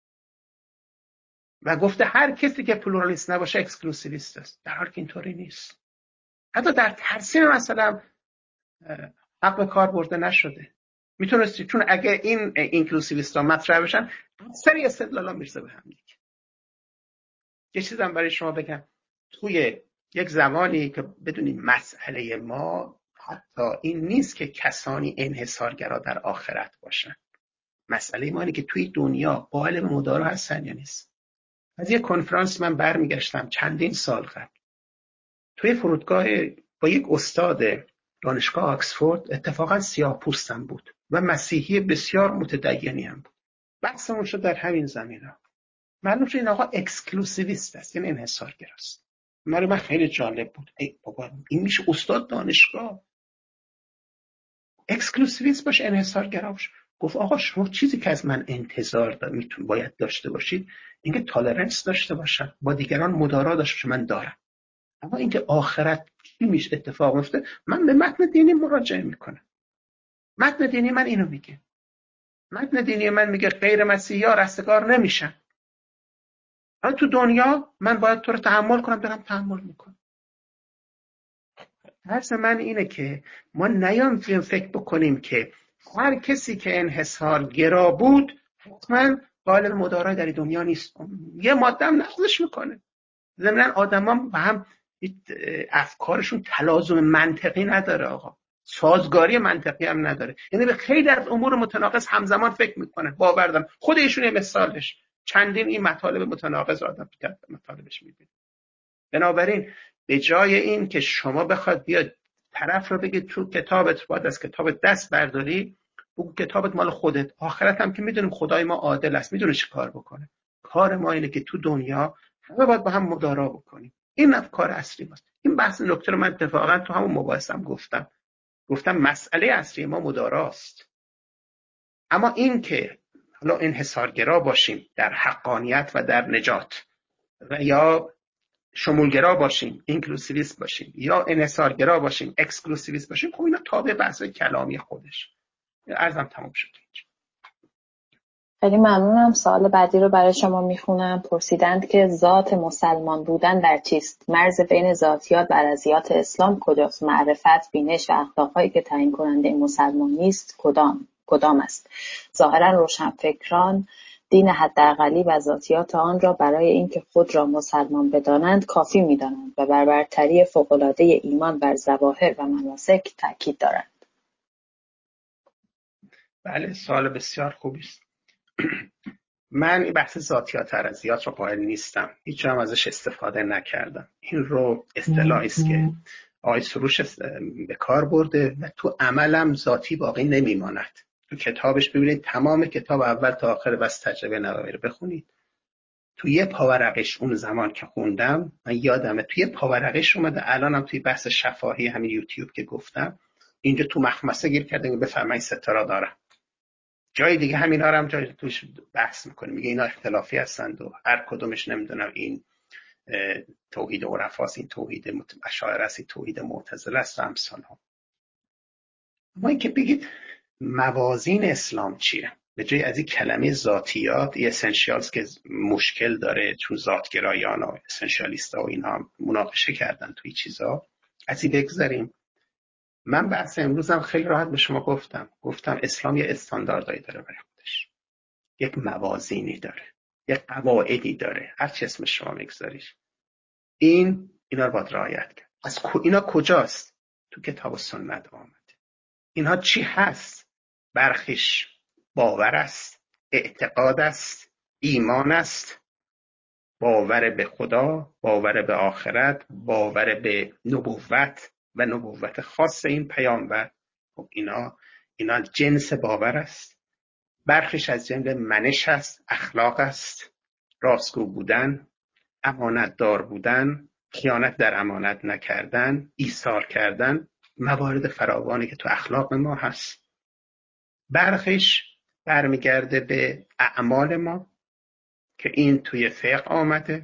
و گفته هر کسی که پلورالیست نباشه اکسکلوسیویست است، در حالی که اینطوری نیست. حتی در ترسیم مثلا حق به کار برده نشده. میتونستی، چون اگه این اینکلوسیویست ها مطرح بشن سری استدلالا میرسه به هم دیگه. یه چیزم برای شما بگم، توی یک زمانی که بدونید مسئله ما حتی این نیست که کسانی انحصارگرا در آخرت باشن، مسئله ما اینه که توی دنیا قائل به مدارا هستن یا نیست. از یک کنفرانس من برمیگشتم چندین سال قبل، توی فرودگاه با یک استاد دانشگاه آکسفورد، اتفاقا سیاه‌پوستم بود و مسیحی بسیار متدینی هم بود. بحثمون شد در همین زمینه. معلوم شد این آقا اکسکلوسیویست است، یعنی انحصارگراست. برای من خیلی جالب بود. ای بابا، این میشه استاد دانشگاه اکسکلوسیویست باشه، انحصارگرا باشه؟ گفت آقا شما چیزی که از من انتظار دارید میتون باید داشته باشید اینکه تالرنس داشته باشم، با دیگران مدارا داشته باشم. من دارم، اما اینکه آخرت چی میشه اتفاق میفته، من به متن دینی مراجعه میکنم. متن دینی من اینو میگه. متن دینی من میگه غیر مسیحی‌ها رستگار نمیشن. حالا تو دنیا من باید تو رو تحمل کنم، دارم تحمل میکنم. حرف من اینه که ما نیام فکر بکنیم که هر کسی که انحصارگرا بود حتما قائل مدارا در دنیا نیست. یه ماده هم نقضش میکنه. ضمن آدما با هم افکارشون تلازم منطقی نداره آقا، سازگاری منطقی هم نداره. یعنی به خیلی از امور متناقض همزمان فکر میکنه، باور دارن. خود ایشون یه مثالش، چندین این مطالب متناقض آدم که مطالبش میبینه. بنابراین به جای این که شما بخواد بیاد طرف رو بگید تو کتابت باید از کتابت دست برداری، بگو کتابت مال خودت، آخرت هم که میدونیم خدای ما عادل است، میدونه چی کار بکنه. کار ما اینه که تو دنیا همه باید با هم مدارا بکنیم. این کار اصلی ماست. این بحث نکته رو من اتفاقا تو همون مباحثم گفتم. گفتم مسئله اصلی ما مداراست. اما این که حالا انحصارگرا باشیم در حقانیت و در نجات، و یا شمولگرا باشیم، اینکلوسیویست باشیم، یا انحصارگرا باشیم، اکسکلوسیویست باشیم، خب اینا تابع بحث کلامی خودش. عرضم تمام شد. خیلی ممنونم. سوال بعدی رو برای شما میخونم. پرسیدند که ذات مسلمان بودن در چیست؟ مرز بین ذاتیات و رزیات اسلام کجاست؟ معرفت، بینش و اخلاقهایی که تعیین کننده مسلمان نیست کدام کدام است؟ ظاهرا روشنفکران دین حداقلی و ذاتیات آن را برای اینکه خود را مسلمان بدانند کافی می‌دانند و بر برتری فوق‌العاده ایمان بر ظواهر و مناسک تاکید دارند. بله، سوال بسیار خوبی است. من این بحث ذاتیات رزیات رو قائل نیستم، هیچ جا هم ازش استفاده نکردم. این رو اصطلاحی است که آقای سروش به کار برده و تو عملم ذاتی باقی نمیماند. تو کتابش ببینید، تمام کتاب اول تا آخر بس تجربه نووی رو بخونید. تو یه پاورقش اون زمان که خوندم، من یادمه توی پاورقش اومده، الانم توی بحث شفاهی همین یوتیوب که گفتم اینجا تو مخمسه گیر کرده، بفرمایید ستاره دارم. جای دیگه همینا رو هم جای توش بحث میکنه، میگه اینا اختلافی هستند و هر کدومش نمیدونم این توحید عرفاست، این توحید اشاعره است، این توحید معتزله است و امثال ها. اما این که بگید موازین اسلام چیه، به جای از این کلمه ذاتیات، این اسنشیالز که مشکل داره چون ذاتگرایان و اسنشیالیست ها و اینا مناقشه کردن توی چیزا، از این بگذاریم. من بحث امروزم خیلی راحت به شما گفتم گفتم اسلام یه استانداردایی داره برای خودش، یک موازینی داره، یک قواعدی داره، هر چی اسم شما میگذاریش. این اینا رو باید رعایت کرد. از اینا کجاست؟ تو کتاب و سنت آمده. اینها چی هست؟ برخیش باور است، اعتقاد است، ایمان است، باور به خدا، باور به آخرت، باور به نبوت و نبوت خاص این پیامبر. خب اینا اینا جنس باور است. برخیش از جنس منش است، اخلاق است، راستگو بودن، امانت دار بودن، خیانت در امانت نکردن، ایثار کردن، موارد فراوانی که تو اخلاق ما هست. برخیش برمیگرده به اعمال ما که این توی فقه آمده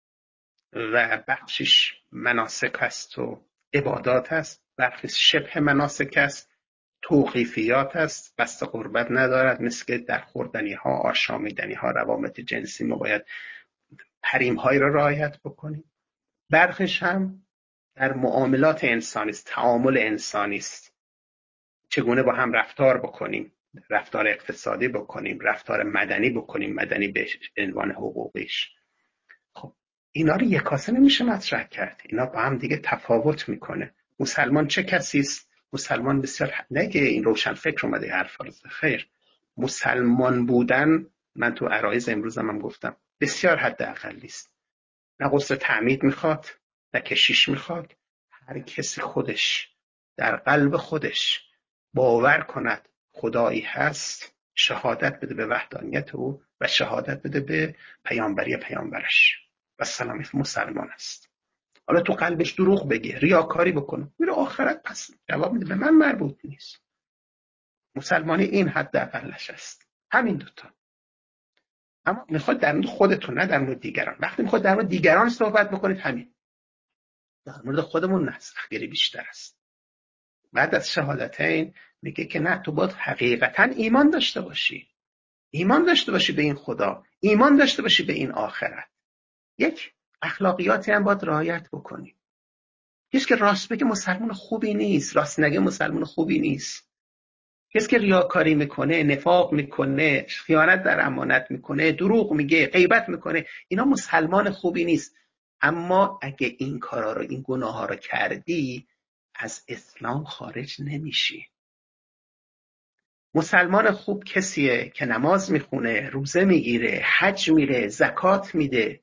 و بخشش مناسک هست و عبادات هست، برخیش شبه مناسک هست، توقیفیات هست، بسته قربت ندارد، مثل در خوردنی ها، آشامیدنی ها، روابط جنسی ما باید حریم های را رعایت بکنیم. برخیش هم در معاملات انسانی است، تعامل انسانی است، چگونه با هم رفتار بکنیم، رفتار اقتصادی بکنیم، رفتار مدنی بکنیم، مدنی به عنوان حقوقیش. خب اینا رو یک کاسه نمیشه مطرح کرد، اینا با هم دیگه تفاوت میکنه. مسلمان چه کسی است؟ مسلمان بسیار نگه این روشن فکر اومده حرفا رو، خیر، مسلمان بودن، من تو عرایض امروزم هم گفتم، بسیار حداقلی است. نه غسل تعمید میخواد، نه کشیش میخواد. هر کسی خودش در قلب خودش باور کند خدایی هست، شهادت بده به وحدانیت او و شهادت بده به پیامبری پیامبرش و سلام مسلمان است. حالا تو قلبش دروغ بگه، ریاکاری بکنه، میره آخرت پس جواب میده به من مربوط نیست. مسلمانی این حداقلش است، همین دوتا. اما میخواد در مورد خودتون، نه در مورد دیگران. وقتی میخواد در مورد دیگران صحبت بکنید، همین در مورد خودمون نه، سختگیری بیشتر است. بعد از شهادتین میگه که نه، تو باید حقیقتا ایمان داشته باشی، ایمان داشته باشی به این خدا، ایمان داشته باشی به این آخرت. یک اخلاقیاتی هم باید رعایت بکنی. کسی که راست بگه مسلمان خوبی نیست، راست نگه مسلمان خوبی نیست. کسی که ریاکاری میکنه، نفاق میکنه، خیانت در امانت میکنه، دروغ میگه، غیبت میکنه، اینا مسلمان خوبی نیست. اما اگه این کارا رو، این گناه ها رو کردی، از اسلام خارج نمیشی. مسلمان خوب کسیه که نماز میخونه، روزه میگیره، حج میره، زکات میده.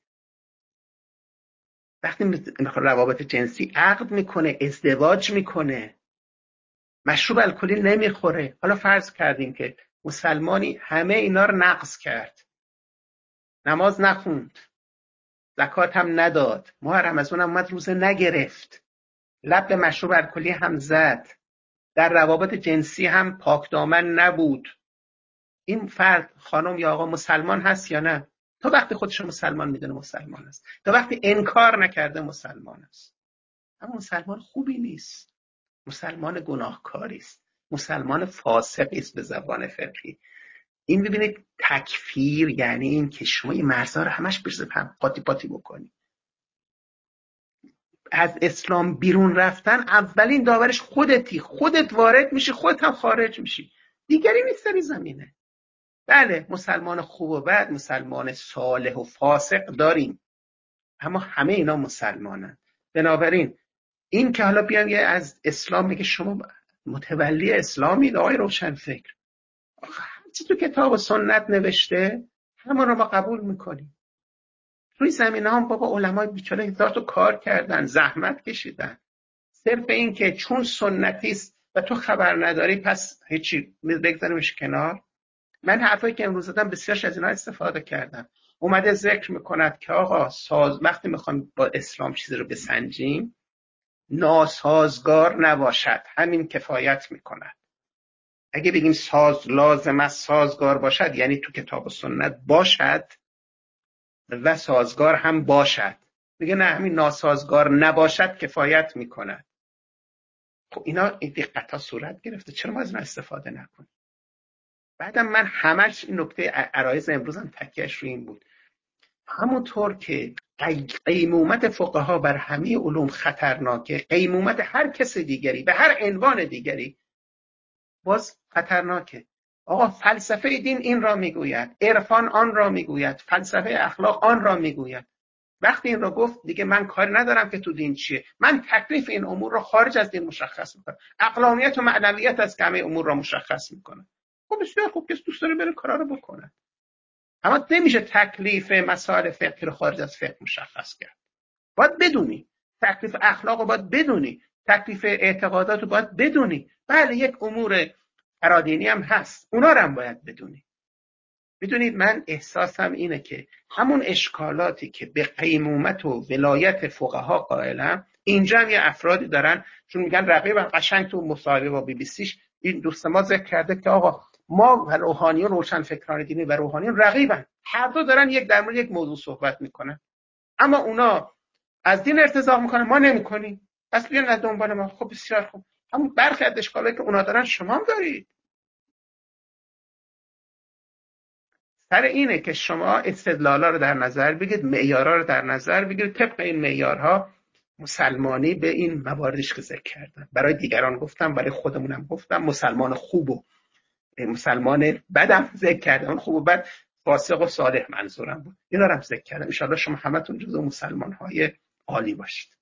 وقتی روابط جنسی عقد میکنه، ازدواج میکنه، مشروب الکلی نمیخوره. حالا فرض کردیم که مسلمانی همه اینا رو نقض کرد، نماز نخوند، زکات هم نداد، ماه رمضان هم اومد روزه نگرفت، لب به مشروب الکلی هم زد، در روابط جنسی هم پاکدامن نبود. این فرد، خانم یا آقا، مسلمان هست یا نه؟ تا وقتی خودش مسلمان میدونه مسلمان است، تا وقتی انکار نکرده مسلمان است. اما مسلمان خوبی نیست، مسلمان گناهکاری است، مسلمان فاسقی است به زبان فقهی. این ببینید تکفیر یعنی این که شما این مرزها رو همش بریزید هم پاتی پاتی بکنی. از اسلام بیرون رفتن اولین داورش خودتی، خودت وارد میشی، خودت هم خارج میشی، دیگری نیست در زمینه. بله مسلمان خوب و بد، مسلمان صالح و فاسق داریم، اما همه اینا مسلمانن. بنابراین این که حالا بیان یه از اسلام میگه شما متولی اسلامید، آقای روشنفکر، هر چی تو کتاب و سنت نوشته همون رو ما قبول میکنیم. روی زمینه هم بابا علمای بیچاره هزار تا کار کردن، زحمت کشیدن، صرف این که چون سنتی است و تو خبر نداری پس هیچی بگذاریمش کنار. من حرفایی که امروز زدم بسیارش از اینا استفاده کردم. اومده ذکر میکند که آقا ساز وقتی میخوایم با اسلام چیزی رو بسنجیم، ناسازگار نباشد، همین کفایت میکند. اگه بگیم ساز لازم است سازگار باشد، یعنی تو کتاب و سنت باشد و سازگار هم باشد. میگه نه، همین ناسازگار نباشد کفایت میکند. خب اینا این دقت ها صورت گرفته، چرا ما از اینا استفاده نکنیم؟ بعدم من همش این نکته عرایض امروزم تکیهش روی این بود، همونطور که قیمومت فقها بر همه علوم خطرناکه، قیمومت هر کس دیگری به هر عنوان دیگری باز خطرناکه. آقا فلسفه دین این را میگوید، عرفان آن را میگوید، فلسفه اخلاق آن را میگوید. وقتی این را گفت دیگه من کاری ندارم که تو دین چیه، من تکلیف این امور را خارج از دین مشخص میکنم. عقلانیت و معنویت از همه امور را مشخص میکنه. خب بسیار خوب، کس دوست داره بره کارا رو بکنه، اما نمیشه تکلیف مسائل فقهی رو خارج از فقه مشخص کرد. باید بدونی تکلیف اخلاق رو، باید بدونی تکلیف اعتقادات رو، باید بدونی. بله یک امور فرادینی هم هست، اونا رو هم باید بدونی. میدونید من احساسم اینه که همون اشکالاتی که به قیمومت و ولایت فقها قائلم، اینجا هم یه افرادی دارن چون میگن رقیب. قشنگ تو مصاحبه با بی بی سیش این دوست ما ذکر کرده که آقا ما و روحانیون، روشن فکران دینی و روحانیون رقیبن، هر دو دارن یک در مورد یک موضوع صحبت میکنن، اما اونا از دین ارتضاع میکنن، ما نمیکنیم، پس بیان از دنبال ما. خب بسیار خوب، همون برخی از اشکالاتی که اونا دارن شما هم دارید. سر اینه که شما استدلالا رو در نظر بگیرید، معیارها رو در نظر بگیرید، طبق این معیارها مسلمانی به این مواردش که ذکر کردم برای دیگران گفتم، برای خودمونم گفتم. مسلمان خوب و مسلمان بدم ذکر کردم، اون خوب و بد فاسق و صالح منظورم بود، اینا رو هم ذکر کردم. ان شاءالله شما همتون جزو مسلمان‌های عالی باشید.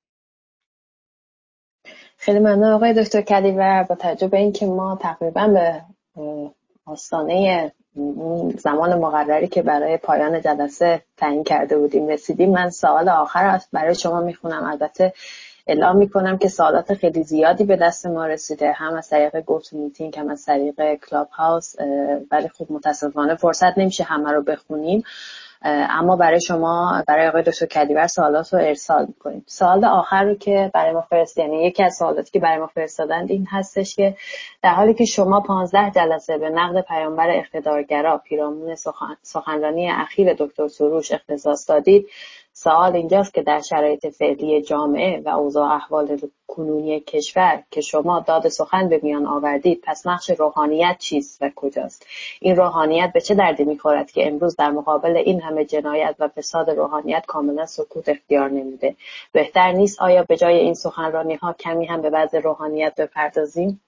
خیلی ممنون آقای دکتر کلیور. با توجه به اینکه ما تقریبا به آستانه زمان مقرری که برای پایان جلسه تعیین کرده بودیم رسیدیم. من سوال آخر برای شما میخونم. البته اعلام میکنم که سوالات خیلی زیادی به دست ما رسیده، هم از طریق گوتو میتینگ هم از طریق کلاب هاوس، ولی خب متاسفانه فرصت نمیشه همه رو بخونیم. اما برای شما، برای آقای دکتر کدیور سوالات رو ارسال میکنیم. سوال آخر رو که برای ما فرست، یعنی یکی از سوالاتی که برای ما فرستادند این هستش که در حالی که شما پانزده جلسه به نقد پیامبر اقتدارگرا پیرامون سخن... سخنرانی اخیر دکتر سروش اختصاص دادید، سوال اینجاست که در شرایط فعلی جامعه و اوضاع احوال کنونی کشور که شما داد سخن به میان آوردید، پس نقش روحانیت چیست و کجاست؟ این روحانیت به چه دردی میخورد که امروز در مقابل این همه جنایت و فساد روحانیت کاملا سکوت اختیار نمیده؟ بهتر نیست آیا به جای این سخنرانی ها کمی هم به وضع روحانیت بپردازیم؟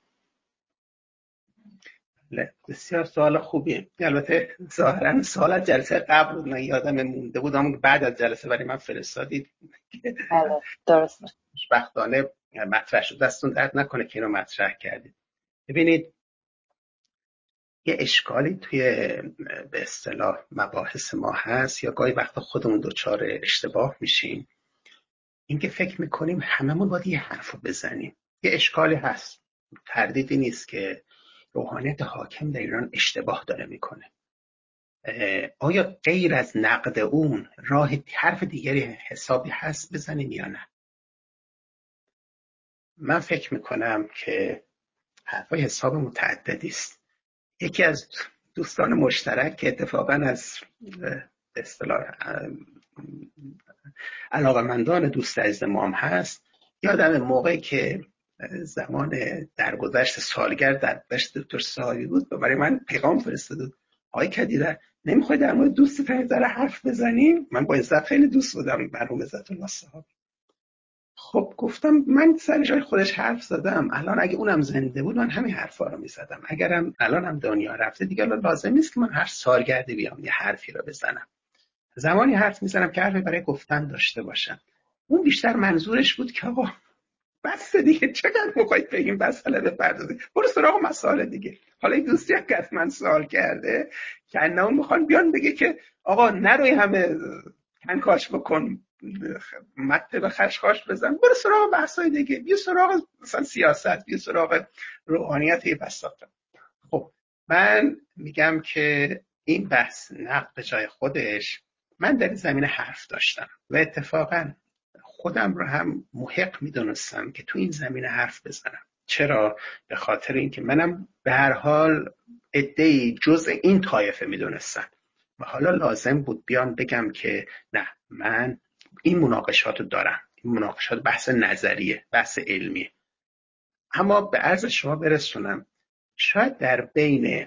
بسیار سوال خوبیه. البته ظاهرا سوال از جلسه قبل بود، من یادم مونده بود، اما بعد از جلسه برای من فرستادید. بله درسته. خوشبختانه مطرح شد. دستون درد نکنه که اینو مطرح کردید. ببینید یه اشکالی توی به اصطلاح مباحث ما هست یا گاهی وقتا خودمون دچار اشتباه میشیم، اینکه فکر میکنیم هممون باید یه حرفو بزنیم. یه اشکالی هست، تردیدی نیست که روحانیت حاکم در ایران اشتباه داره میکنه. آیا غیر از نقد اون راه حرف دیگری حسابی هست بزنیم یا نه؟ من فکر میکنم که حرفای حساب متعددی است. یکی از دوستان مشترک که اتفاقا از اصطلاح علاقمندان دوست عزیز ما هم هست، یادم موقعی که زمان درگذشت سالگرد درگذشت دکتر صاحبی بود و برای من پیغام فرستاد، آقای کدیور نمیخوای در مورد دوستت یه ذره حرف بزنیم؟ من با عزت خیلی دوست بودم مرحوم عزت الله صاحب. خب گفتم من سر جای خودش حرف زدم، الان اگه اونم زنده بود من همین حرفا رو میزدم، اگرم الان هم دنیا رفته دیگه لازم نیست که من هر سالگردی بیام یه حرفی رو بزنم. زمانی حرف میزنم که حرفی برای گفتن داشته باشم. اون بیشتر منظورش بود که آقا بس دیگه، چقدر میخواید بگیم مسئله بپردازید، برو سراغ مسائل دیگه. حالا این دوستی که از من سوال کرده که انهم میخوان بیان بگه که آقا نروی همه کنکاش بکن، مته به خشخاش بزن، برو سراغ بحثای دیگه، بیا سراغ مثلا سیاست، بیا سراغ روحانیت بساطه. خب من میگم که این بحث نقد به جای خودش، من در این زمینه حرف داشتم و اتفاقا خودم رو هم محق میدونستم که تو این زمینه حرف بزنم. چرا؟ به خاطر اینکه منم به هر حال عده‌ای جزء این طایفه میدونستم و حالا لازم بود بیان بگم که نه، من این مناقشات رو دارم، این مناقشات بحث نظریه، بحث علمیه. اما به عرض شما برسونم شاید در بین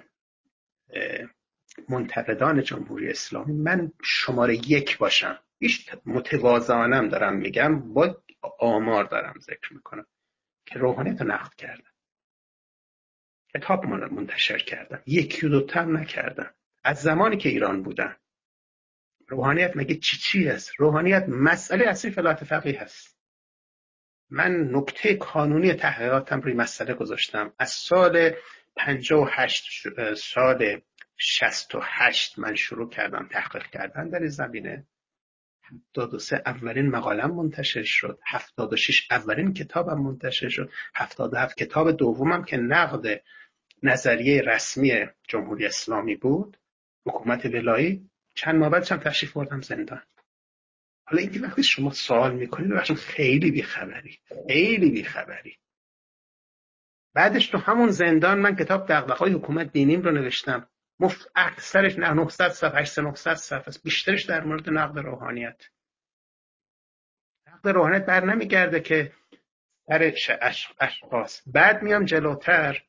منتقدان جمهوری اسلامی من شماره یک باشم. هیچ متواضعانم دارم میگم، با آمار دارم ذکر میکنم که روحانیت رو نقد کردم، کتاب منتشر کردم، یکی و دوتا هم نکردم. از زمانی که ایران بودم روحانیت مگه چی چی هست؟ روحانیت مسئله اصلی فلات فقیه هست. من نکته قانونی تحقیقاتم روی مسئله گذاشتم. از سال پنجاه و هشت سال شصت و هشت من شروع کردم تحقیق کردن در این زمینه. هفتاد و سه اولین مقالم منتشر شد، هفتاد و شش اولین کتابم منتشر شد، هفتاد و هفت کتاب دومم که نقد نظریه رسمی جمهوری اسلامی بود، حکومت ولایی. چند ماه بعدش هم تشریف بردم زندان. حالا اینکه وقتی شما سوال میکنید ببخشید خیلی بیخبری، خیلی بیخبری. بعدش تو همون زندان من کتاب دغدغه‌های حکومت دینیم رو نوشتم. مفت اکثرش نه نهصد صفحه، هشتصد نهصد صفحه است، بیشترش در مورد نقد روحانیت. نقد روحانیت بر نمیگرده که در اشخاص. بعد میام جلوتر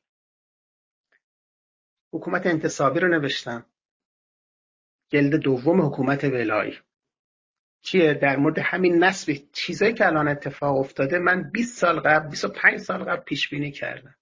حکومت انتصابی رو نوشتم، جلد دوم حکومت ولایی. چیه؟ در مورد همین نسب چیزایی که الان اتفاق افتاده من بیست سال قبل، بیست و پنج سال قبل پیش بینی کردم.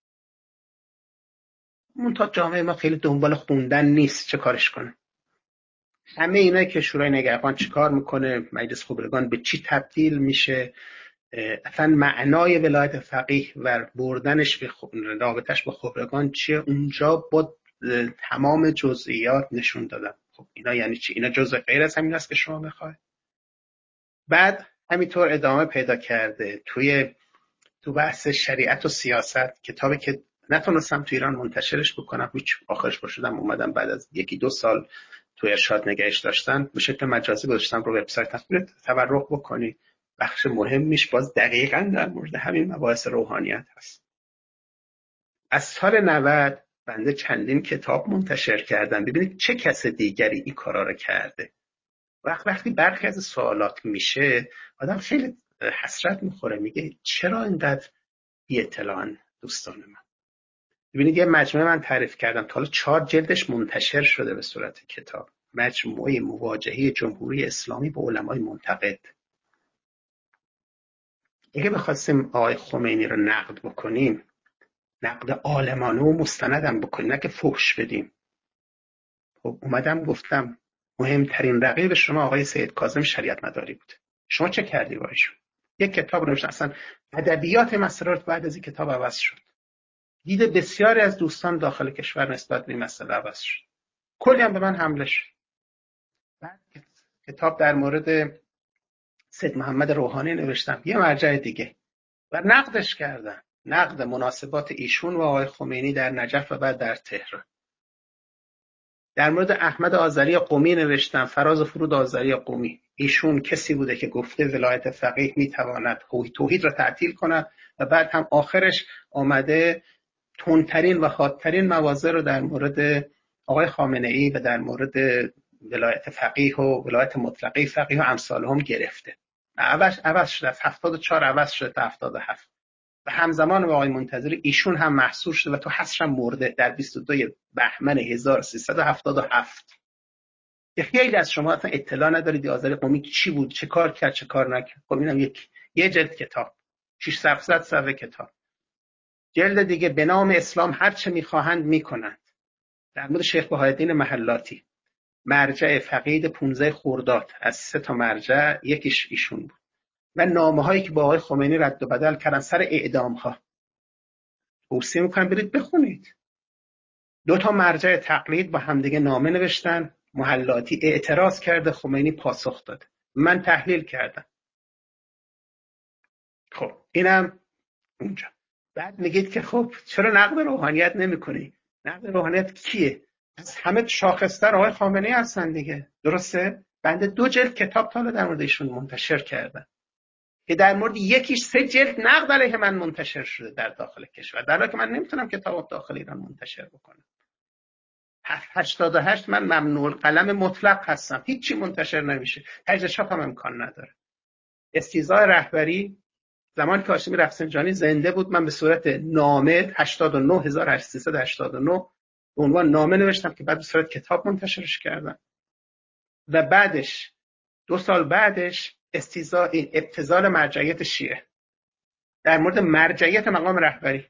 منتها جامعه ما خیلی دنبال خوندن نیست، چه کارش کنه؟ همه اینا که شورای نگهبان چی کار میکنه، مجلس خبرگان به چی تبدیل میشه، اصلا معنای ولایت فقیه و بردنش به رابطش با خبرگان چیه، اونجا با تمام جزئیات نشون دادم. خب اینا یعنی چی؟ اینا جزء غیر از همین است که شما میخواید. بعد همینطور ادامه پیدا کرده توی تو بحث شریعت و سیاست، کتابی که نتونستم تو ایران منتشرش بکنم، هیچ آخرش باشدم اومدم بعد از یکی دو سال تو ارشاد نگهش داشتن به شکل مجازی گذاشتم رو وبسایت، نتونید تبرک بکنی. بخش مهمیش باز دقیقاً در مورد همین مباحث روحانیت هست. از سال نود بنده چندین کتاب منتشر کردم. ببینید چه کس دیگری این کارا رو کرده. وقت وقتی برخی از سوالات میشه آدم خیلی حسرت میخوره، میگه چرا اینقدر بی اطلاعن دوستان من. ببینید یه مجموعه من تعریف کردم تا حالا چهار جلدش منتشر شده به صورت کتاب، مجموعه مواجهه جمهوری اسلامی با علمای منتقد. اگه بخواستیم آقای خمینی رو نقد بکنیم، نقد عالمانه و مستندم بکنیم، نه که فحش بدیم. خب اومدم گفتم مهمترین رقیب شما آقای سید کاظم شریعت مداری بود. شما چه کردی با ایشون؟ یک کتاب نوشتن، اصلا ادبیات مسئله بعد از این کتاب عوض شد. دید بسیاری از دوستان داخل کشور نسبت به این مسئله عوض شد. کلی هم به من حمله شد. بعد کتاب در مورد سید محمد روحانی نوشتم، یه مرجع دیگه، و نقدش کردم، نقد مناسبات ایشون و آقای خمینی در نجف و بعد در تهران. در مورد احمد آذری قمی نوشتم، فراز و فرود آذری قمی. ایشون کسی بوده که گفته ولایت فقیه میتواند توحید را تعطیل کند و بعد هم آخرش آمده تندترین و حادترین مواضع رو در مورد آقای خامنه ای و در مورد ولایت فقیه و ولایت مطلقه فقیه و امثال هم گرفته. عوض عوض شده، از هفتاد و چهار عوض شده تا هفتاد و هفت. و همزمان با آقای منتظری ایشون هم محصور شده و تو حصرش مرده در بیست و دو بهمن هزار و سیصد و هفتاد و هفت. خیلی از شما اصلا اطلاع ندارید آذری قمی چی بود، چه کار کرد، چه کار نکرد. خب اینم یک یه جلد کتاب، ششصد صفحه کتاب. جلد دیگه به نام اسلام هر چه میخواهند میکنند، در مورد شیخ بهاءالدین محلاتی، مرجع فقید پانزده خرداد. از سه تا مرجع یکیش ایشون بود. و نامه هایی که با آقای خمینی رد و بدل کردن سر اعدام ها. توصیه میکنم برید بخونید. دو تا مرجع تقلید با همدیگه نامه نوشتن، محلاتی اعتراض کرده، خمینی پاسخ داد، من تحلیل کردم. خب اینم اونجا. بعد میگید که خب چرا نقد روحانیت نمی‌کنی؟ نقد روحانیت کیه؟ از همه شاخص‌تر آقای خامنه‌ای هستن دیگه، درسته؟ بنده دو جلد کتاب تا در مورد ایشون منتشر کردم که در مورد یکیش سه جلد نقد علیه من منتشر شده در داخل کشور، در حالی که من نمیتونم کتاب داخل ایران منتشر بکنم. هشتاد و هشت من ممنوع القلم مطلق هستم، هیچی منتشر نمیشه، تجزیه چاپ هم امکان نداره. استیضاح رهبری زمانی که هاشمی رفسنجانی زنده بود، من به صورت نامه هشتاد و نه هزار و سیصد و هشتاد و نه به عنوان نامه نوشتم که بعد به صورت کتاب منتشرش کردم. و بعدش دو سال بعدش استیضاح ابتذال مرجعیت شیعه در مورد مرجعیت مقام رهبری،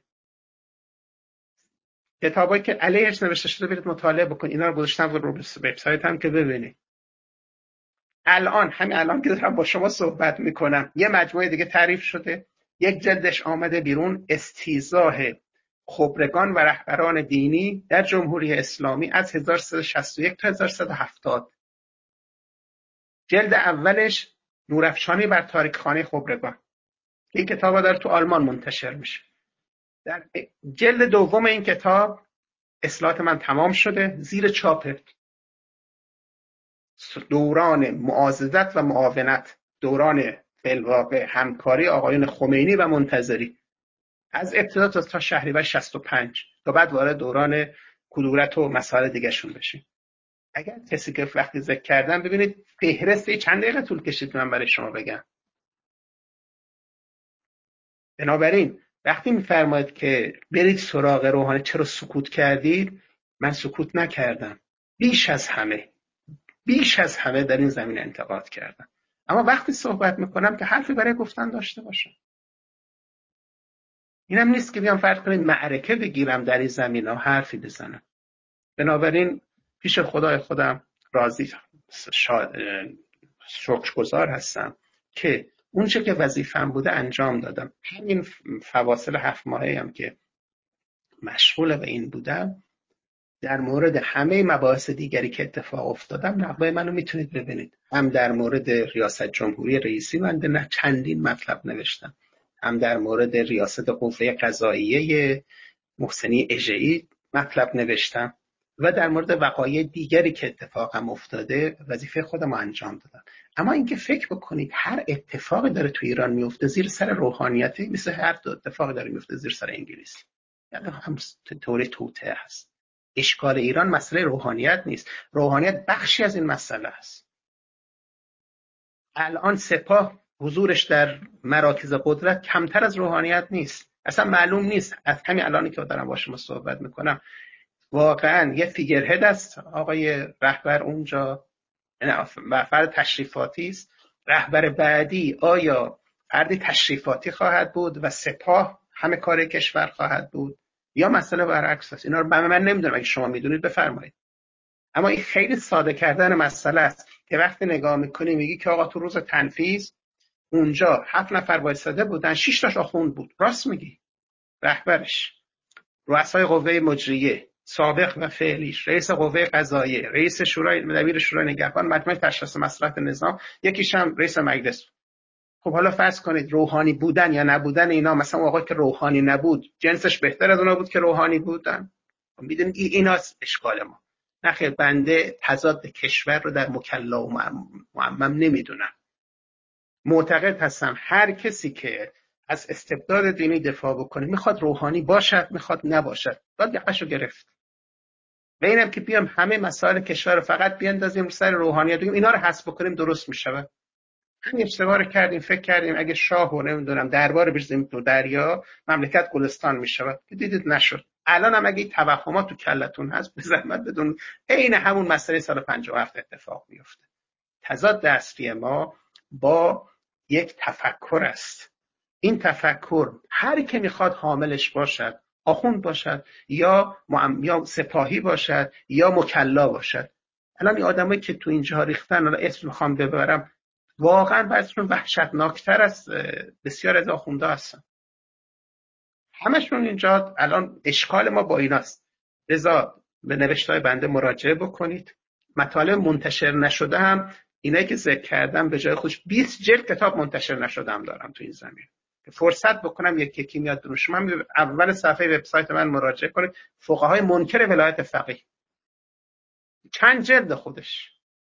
کتابایی که علیهش نوشته شده برید مطالعه بکنید. اینا رو گذاشتم رو وبسایت هم که ببینید. الان همین الان که دارم با شما صحبت میکنم یه مجموعه دیگه تعریف شده، یک جلدش آمده بیرون، استیضاح خبرگان و رهبران دینی در جمهوری اسلامی از هزار و سیصد و شصت و یک تا هزار و سیصد و هفتاد. جلد اولش نورافشانی بر تاریکخانه خبرگان، این کتاب داره تو آلمان منتشر میشه. در جلد دوم این کتاب اصلاحات من تمام شده، زیر چاپه دوران معاضدت و معاونت، دوران بالواقع همکاری آقایون خمینی و منتظری از ابتدا تا شهریور شصت و پنج تا بعد وارد دوران کدورت و مسائل دیگه شون بشیم. اگر کسی که وقتی ذکر کردم ببینید فهرست چند دقیقه طول کشید من برای شما بگم. بنابراین وقتی میفرمایید که برید سراغ روحانی چرا سکوت کردید، من سکوت نکردم. بیش از همه بیش از همه در این زمین انتقاد کردم، اما وقتی صحبت میکنم که حرفی برای گفتن داشته باشم. اینم نیست که بیام فرض کنید معرکه بگیرم در این زمین ها حرفی بزنم. بنابراین پیش خدای خودم راضی شکرگزار هستم که اون چه که وظیفه‌ام بوده انجام دادم. همین فواصل هفت ماهه هم که مشغول به این بودم در مورد همه مباحث دیگری که اتفاق افتادم نقدای منو میتونید ببینید. هم در مورد ریاست جمهوری رئیسی من نه چندین مطلب نوشتم، هم در مورد ریاست قوه قضاییه محسنی اژه‌ای مطلب نوشتم و در مورد وقایع دیگری که اتفاقم افتاده وظیفه خودم رو انجام دادم. اما اینکه فکر بکنید هر اتفاقی داره تو ایران میفته زیر سر روحانیته، مثل هر دو اتفاقی داره میفته زیر سر انگلیس، یعنی هم توری توته هست. اشکال ایران مسئله روحانیت نیست، روحانیت بخشی از این مسئله است. الان سپاه حضورش در مراکز قدرت کمتر از روحانیت نیست. اصلا معلوم نیست، از همین الانی که دارم با شما صحبت میکنم واقعا یه فیگر هد است آقای رهبر اونجا، فرد تشریفاتی است. رهبر بعدی آیا فردی تشریفاتی خواهد بود و سپاه همه کار کشور خواهد بود یا مسئله برعکس است؟ اینا رو من نمیدونم، اگه شما میدونید بفرمایید. اما این خیلی ساده کردن مسئله است که وقتی نگاه میکنی میگی که آقا تو روز تنفیذ اونجا هفت نفر وایساده بودن، شش تاش آخوند بود. راست میگی. رهبرش، رؤسای قوه مجریه سابق و فعلیش، رئیس قوه قضاییه، رئیس شورای دبیر شورای نگهبان، مجمع تشخیص مصلحت نظام، یکیش هم رئیس مجلس. خب حالا فرض کنید روحانی بودن یا نبودن اینا، مثلا آقای که روحانی نبود جنسش بهتر از اونا بود که روحانی بودن. میدونید ایناست اشکال ما. نخیر، بنده تضاد کشور رو در مکلا و معمم نمیدونم. معتقد هستم هر کسی که از استبداد دینی دفاع بکنه، میخواد روحانی باشد میخواد نباشد، باید یقشو گرفت. و اینم که بیام همه مسائل کشور رو فقط بیاندازیم سر روحانیت بگیم اینا رو حذف بکنیم درست میشه. همین اشتباه رو کردیم، فکر کردیم اگه شاه و نمیدونم دربار بریزیم تو دریا مملکت گلستان میشه، که دیدید نشد. الان هم اگه توهمات تو کلتون هست به زحمت بدون عین همون مسئله سال پنجاه و هفت اتفاق میفته. تضاد اصلی ما با یک تفکر است. این تفکر هر که میخواد حاملش باشد، آخوند باشد یا معم... یا سپاهی باشد یا مکلا باشد. الان این آدمایی که تو اینجا ریختن، الان اسم میخوام ببرم، واقعا بعضیشون وحشتناکتر از بسیار از آخونده هستن. همشون اینجا الان اشکال ما با ایناست. لذا به نوشته‌های بنده مراجعه بکنید. مطالب منتشر نشده هم اینایی که ذکر کردم به جای خودش بیست جلد کتاب منتشر نشده هم دارم تو این زمین. فرصت بکنم یکی یکی میاد درش. من اول صفحه وبسایت من مراجعه کنید، فقهای منکر ولایت فقیه، چند جلد خودش.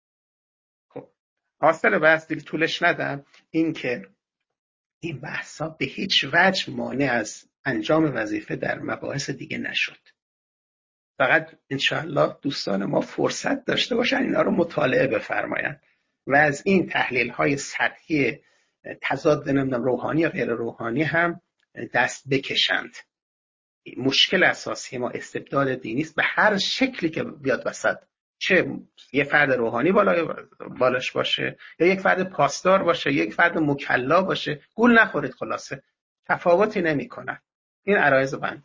خب حاصل بحث دیگه طولش ندم، این که این بحثا به هیچ وجه مانع از انجام وظیفه در مباحث دیگه نشد. فقط انشاءالله دوستان ما فرصت داشته باشن اینا رو مطالعه بفرمایند و از این تحلیل های سطحی تضاد نمیدونم روحانی یا غیر روحانی هم دست بکشند. مشکل اساسی ما استبداد دینی است به هر شکلی که بیاد وسط، چه یه فرد روحانی بالا بالاش باشه یا یک فرد پاسدار باشه، یک فرد مکلا باشه، گول نخورید. خلاصه تفاوتی نمی‌کنه. این عرایض بنده.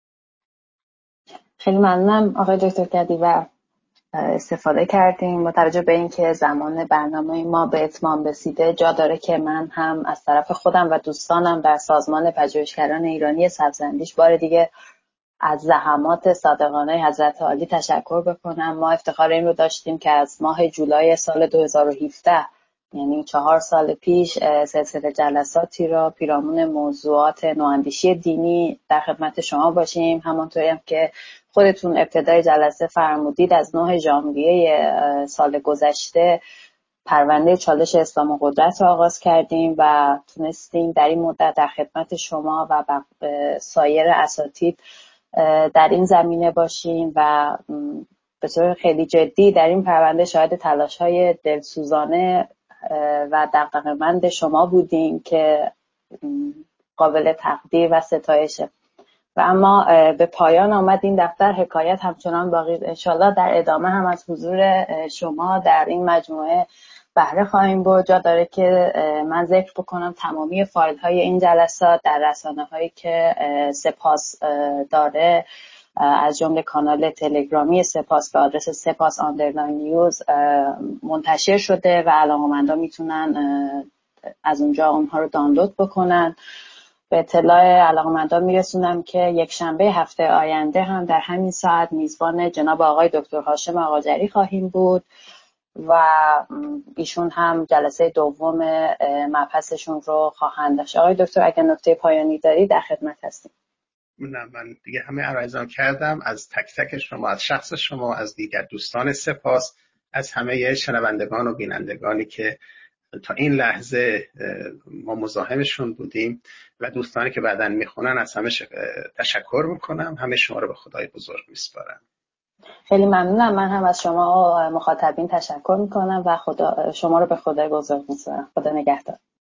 خیلی ممنونم آقای دکتر گدیور، استفاده کردیم. با توجه به اینکه زمان برنامه ما به اتمام رسیده، جا داره که من هم از طرف خودم و دوستانم در سازمان پژوهشگران ایرانی سبزاندیش بار دیگه از زحمات صادقانه حضرت عالی تشکر بکنم. ما افتخار این رو داشتیم که از ماه جولای سال دو هزار و هفده، یعنی چهار سال پیش، سلسله جلساتی را پیرامون موضوعات نواندیشی دینی در خدمت شما باشیم. همانطوری هم که خودتون ابتدای جلسه فرمودید، از نه ژانویه سال گذشته پرونده چالش اسلام و قدرت را آغاز کردیم و تونستیم در این مدت در خدمت شما و سایر اساتید در این زمینه باشیم و به طور خیلی جدی در این پرونده شاهد تلاش‌های دلسوزانه و دغدغه‌مند شما بودیم که قابل تقدیر و ستایشه. و اما به پایان آمد این دفتر، حکایت همچنان باقی. انشالله در ادامه هم از حضور شما در این مجموعه بهره خواهیم برد. جا داره که من ذکر بکنم تمامی فایل های این جلسات در رسانه هایی که سپاس داره، از جمله کانال تلگرامی سپاس به آدرس سپاس آندرلاین نیوز منتشر شده و علاقه‌مندان میتونن از اونجا اونها رو دانلود بکنن. به اطلاع علاقه‌مندان میرسونم که یک شنبه هفته آینده هم در همین ساعت میزبان جناب آقای دکتر هاشم آقاجری خواهیم بود و ایشون هم جلسه دوم مبحثشون رو خواهند داشت. آقای دکتر اگر نکته پایانی دارید در خدمت هستیم. نه، من دیگه همه عرایزم کردم. از تک تک شما، از شخص شما، از دیگر دوستان سپاس، از همه شنوندگان و بینندگانی که تا این لحظه ما مزاحمشون بودیم و دوستانی که بعداً میخونن، از همه تشکر میکنم. همه شما رو به خدای بزرگ میسپارم. خیلی ممنونم. من هم از شما مخاطبین تشکر میکنم و خدا شما رو به خدای بزرگ میسپارم. خدا نگهدار.